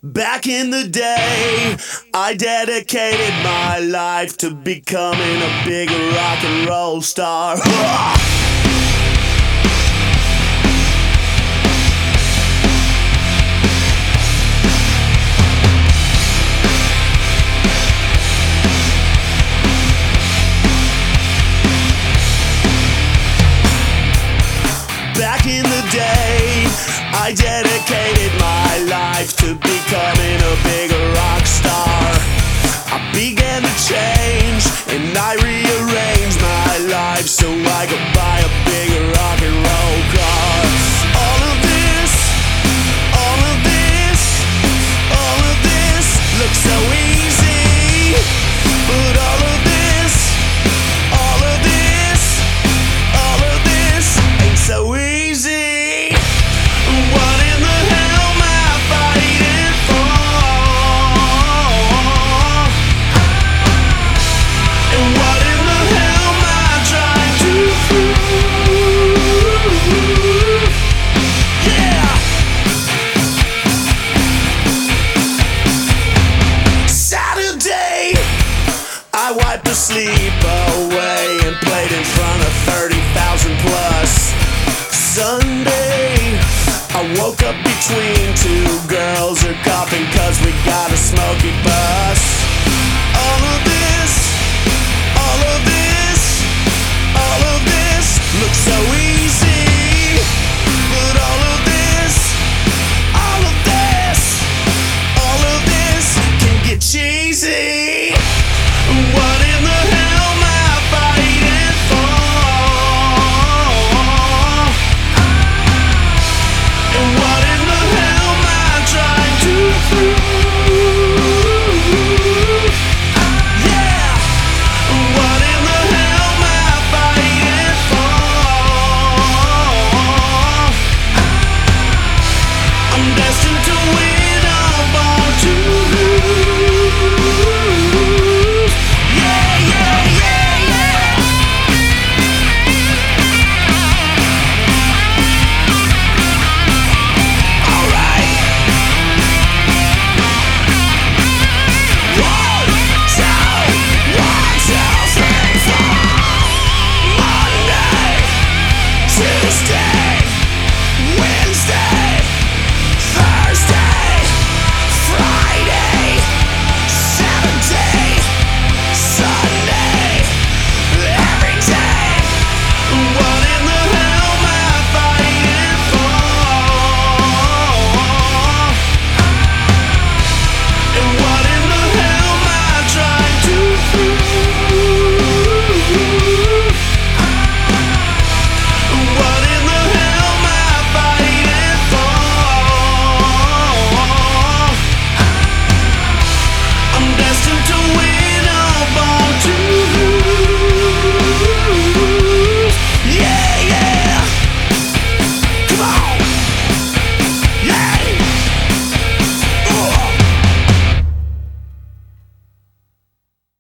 Back in the day, I dedicated my life to becoming a big rock and roll star. Back in the day, I dedicated my life to becoming a big rock star. I began to change and I rearranged my life so I could buy a big rock and roll car. All of this, all of this, all of this looks so easy, but all of this, all of this, all of this ain't so easy. What in the hell am I fighting for? And what in the hell am I trying to prove? Yeah! Saturday, I wiped the sleep away and played in front of 30,000 plus. Sunday, I woke up between two girls who are coughing cause we got a smoky bus.